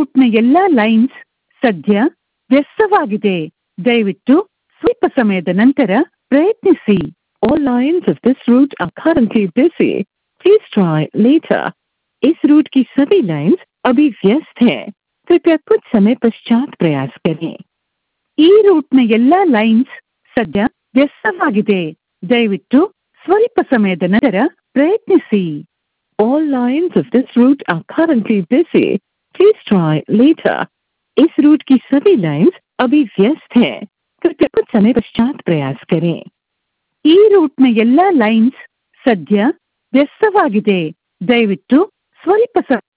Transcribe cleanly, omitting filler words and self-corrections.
ರೂಟ್ನ ಎಲ್ಲ ಲೈನ್ಸ್ ಸದ್ಯ ವ್ಯಸ್ತವಾಗಿದೆ. ದಯವಿಟ್ಟು ಸ್ವಲ್ಪ ಸಮಯದ ನಂತರ ಪ್ರಯತ್ನಿಸಿ. All lines of this route are currently busy. Please try later. इस रूट की सभी लाइन्स अभी व्यस्त है. कृपया कुछ समय पश्चात प्रयास करें. ಈ ರೂಟ್ನ ಎಲ್ಲ ಲೈನ್ಸ್ ಸದ್ಯ ವ್ಯಸ್ತವಾಗಿದೆ. ದಯವಿಟ್ಟು ಸ್ವಲ್ಪ ಸಮಯದ ನಂತರ ಪ್ರಯತ್ನಿಸಿ. All lines of this route are currently busy. Please try later. इस रूट की सभी लाइन्स अभी व्यस्त है. कृपया कुछ समय पश्चात प्रयास करें. ಈ ರೂಟ್ನ ಎಲ್ಲ ಲೈನ್ಸ್ ಸದ್ಯ ವ್ಯಸ್ತವಾಗಿದೆ. ದಯವಿಟ್ಟು ಸ್ವಲ್ಪ